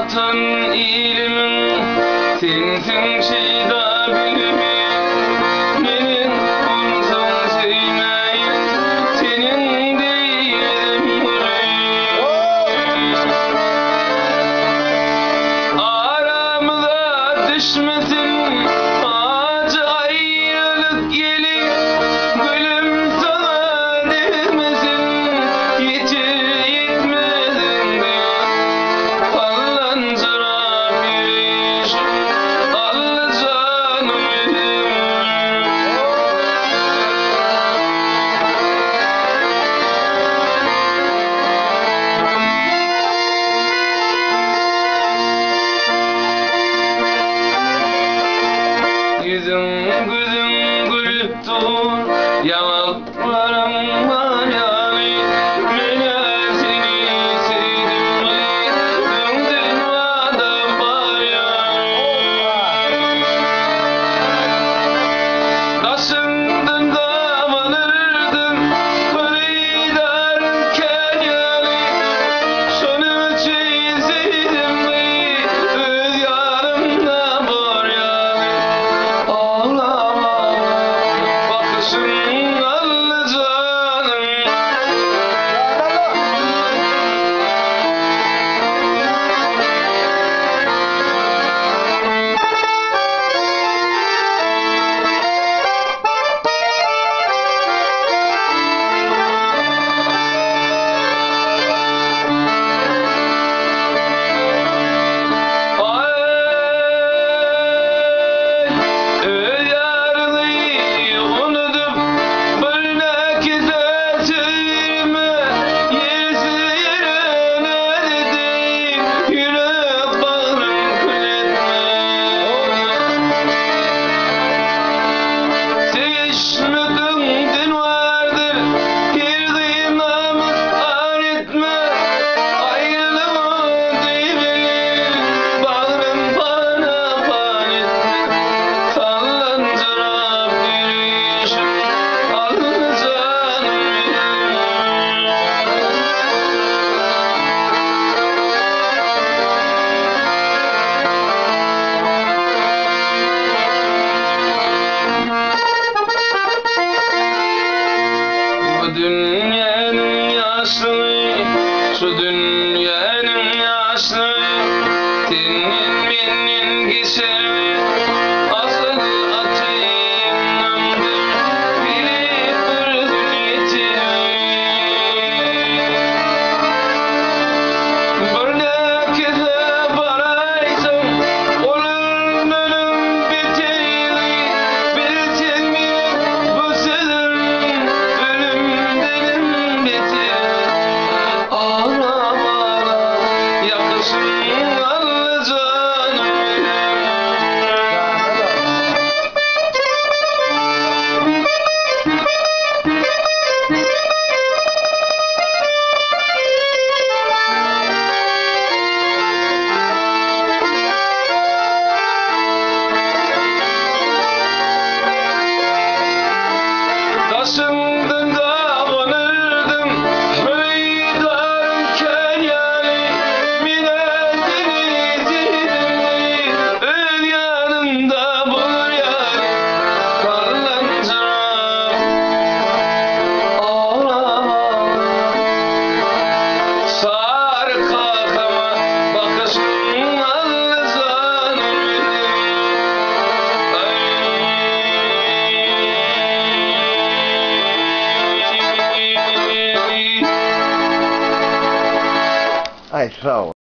Vatan ilimin sensin şeyda bilimi. Benim umzum sevmeyin senin değilim yüreğim. Aramıza düşmesin acı ayrılık gelir. Gülüm sana değmesin yeter yetmedin de. Sallantıra bir iş al canım benim. Yüzüm gözüm gülüp dur yanaklarım var yani. Beni seni sevdim döndün adam var yani. Taşındım da varırdım kıyıdarken yani. Şunu çizdim öz yanımda var yani. Ağlama bakışın al canım. Bu dünyanın yaşlı, şu dünyanın yaşlı, senin benim geçer asıl atayımdır, bilip durdun yeter. Buradaki de baraysam olur ölüm biteli, bildirmiyor bu sözüm ölüm dedim biter. Ağlama yakışın al canım benim. Taşındım da varırdım kıyıdarken yani. Minnesini zilli öz yanımda bulur yani. Kallantıra ağlama sarı kakama bakışın al canım benim. Ay sağ ol.